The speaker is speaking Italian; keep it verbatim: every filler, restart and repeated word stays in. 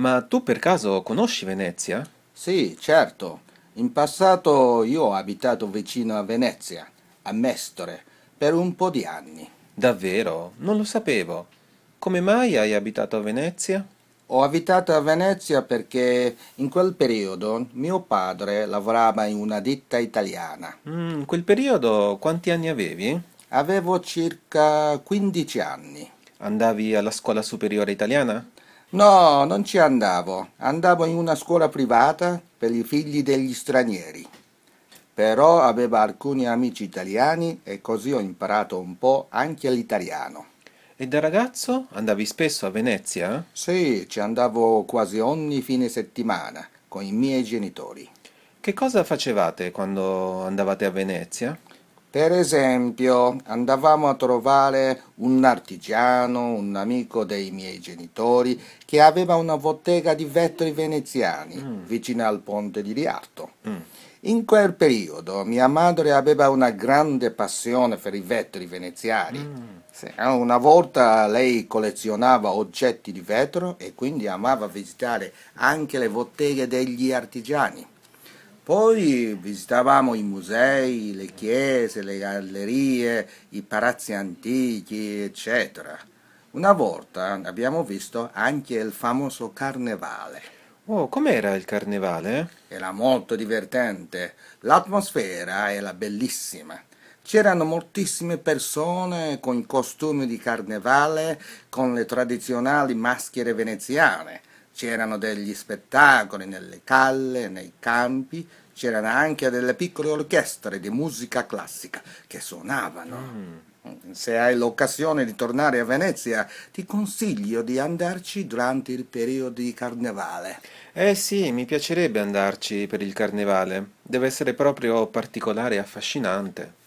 Ma tu per caso conosci Venezia? Sì, certo. In passato io ho abitato vicino a Venezia, a Mestore, per un po' di anni. Davvero? Non lo sapevo. Come mai hai abitato a Venezia? Ho abitato a Venezia perché in quel periodo mio padre lavorava in una ditta italiana. Mm, in quel periodo quanti anni avevi? Avevo circa quindici anni. Andavi alla scuola superiore italiana? No, non ci andavo. Andavo in una scuola privata per i figli degli stranieri. Però avevo alcuni amici italiani e così ho imparato un po' anche l'italiano. E da ragazzo andavi spesso a Venezia? Sì, ci andavo quasi ogni fine settimana con i miei genitori. Che cosa facevate quando andavate a Venezia? Per esempio, andavamo a trovare un artigiano, un amico dei miei genitori, che aveva una bottega di vetri veneziani Mm, vicino al ponte di Rialto. mm. In quel periodo mia madre aveva una grande passione per i vetri veneziani. Mm. Sì, eh, una volta lei collezionava oggetti di vetro e quindi amava visitare anche le botteghe degli artigiani. Poi visitavamo i musei, le chiese, le gallerie, i palazzi antichi, eccetera. Una volta abbiamo visto anche il famoso carnevale. Oh, com'era il carnevale? Era molto divertente, l'atmosfera era bellissima. C'erano moltissime persone con i costumi di carnevale, con le tradizionali maschere veneziane. C'erano degli spettacoli nelle calle, nei campi, c'erano anche delle piccole orchestre di musica classica che suonavano. Mm. Se hai l'occasione di tornare a Venezia, ti consiglio di andarci durante il periodo di carnevale. Eh sì, mi piacerebbe andarci per il carnevale. Deve essere proprio particolare e affascinante.